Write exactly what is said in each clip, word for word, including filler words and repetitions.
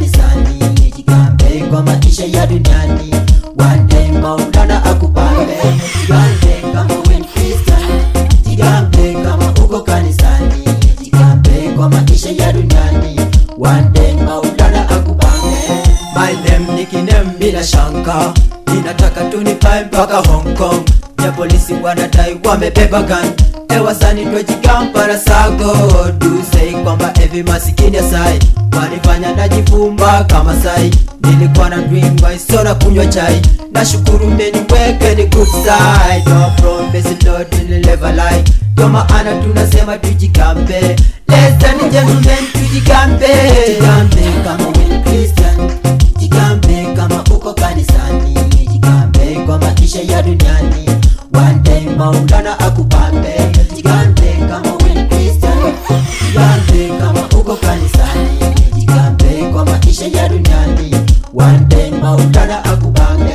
kanisani, jigambe kwa maisha ya duniani. One day Maulana akupambe. Jigambe kama we ni Christian, jigambe kama uko kanisani, jigambe kwa maisha ya duniani. One day Maulana akupambe. My name ni Kinem bila shanka, ninataka tunipae mpaka Hong Kong. Ya polisi wanadai wamebeba gun, ewa sani twejigamba na sago. Do say kwamba evi masikini ya sai, wanifanya najifumba kama sai. Nilikuwa na dream by soda kunywa chai, na shukuru meniweke ni good side. No promise Lord will never lie, ndio maana tunasema tujigambe. Ladies and gentlemen tujigambe. Jigambe kama we ni Christian, jigambe kama uko kanisani, jigambe kwa maisha ya duniani. One day Maulana akupambe. Jigambe kama we ni Christian, jigambe kama uko kanisani, jigambe kwa maisha ya duniani. One day Maulana akupambe.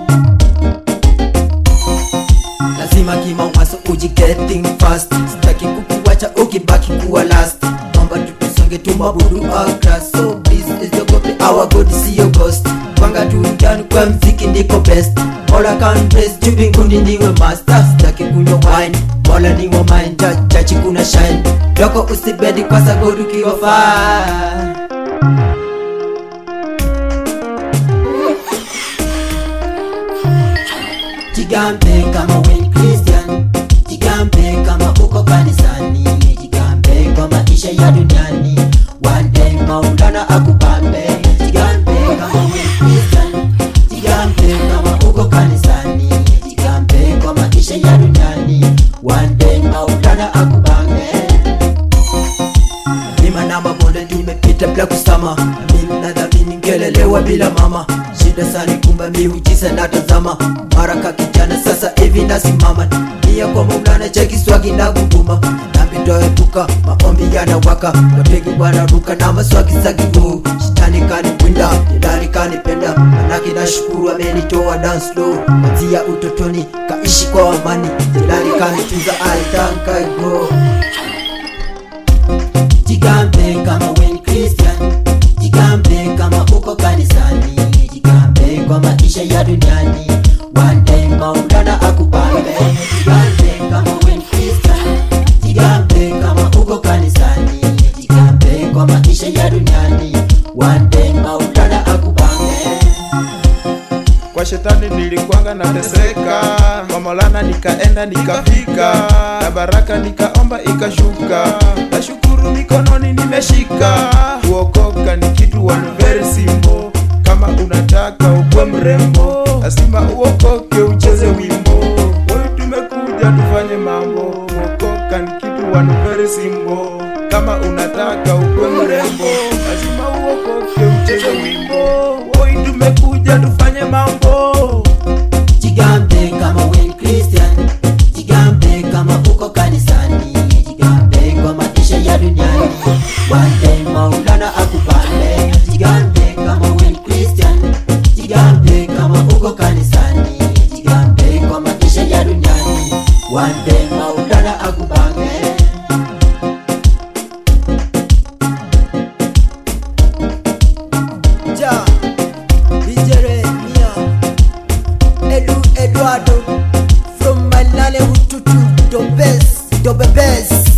Lazima kimawazo ujigetting fast, sitaki kukuwacha ukibaki kuwa last. Mamba tutusonge tumabudu akras, so please isiogope our God see your ghost. Kwanga tuujani kwa mziki ndiko best, Mola can praise juu mbinguni niwe master. Sitaki kunywa wine, Mola niwe mine, jaji kuna shine. Doko usibedi kwa sagodu kiwa fine. Jigambe kama we ni Christian, jigambe kama uko kanisani, jigambe kwa maisha ya duniani. One day Maulana akupambe. Jigambe kama we ni Christian, jigambe kama uko kanisani, jigambe kwa maisha ya duniani. One day Maulana akupambe. Mima na mabonde nimepita bila kusama, mimi nadhamini ngelelewa bila mama. Shida sana kumba miujiza natazama, maraka kijana sasa hivi nasimama. Nia kwa Maulana cheki swagi na kuguma, nambi toepuka maombi yanawaka. Wategi wanaruka na maswagi sagi huu, shetani kanipinda, jedari kanipenda. Manaki na shukuru amenitoa dance flow, kwanzia utotoni kaishi kwa amani. Jedari kanitunza I thank God. Jigambe kama we ni Christian, jigambe kama uko kanisani, jigambe kwa maisha ya duniani. One day Maulana akupambe. Jigambe kama we ni Christian, jigambe kama uko kanisani, jigambe kwa maisha ya duniani. One day Maulana akupambe. Kwa shetani nilikuanga nateseka, kwa Maulana nikaenda nikafika, na baraka nikaomba ikashuka. Nashukuru mikononi nimeshika, kuokoka ni kitu one very simple. Kama unataka ukwe mrembo, lazima uokoke ucheze wimbo. Wewe tumekuja tufanye mambo, kuokoka ni kitu one very simple. Kama unataka ukwe mrembo, lazima uokoke ucheze wimbo. Wewe tumekuja tufanye mambo. Jigambe kama we ni Christian, jigambe kama uko kanisani, jigambe kwa maisha ya duniani. One day Maulana akupambe. Jigambe kama we ni Christian, jigambe kama uko kanisani, jigambe kwa maisha ya duniani. One day Maulana akupambe. Ja Dijere Mia Edu Eduardo from Malale Hututu, the best, the best.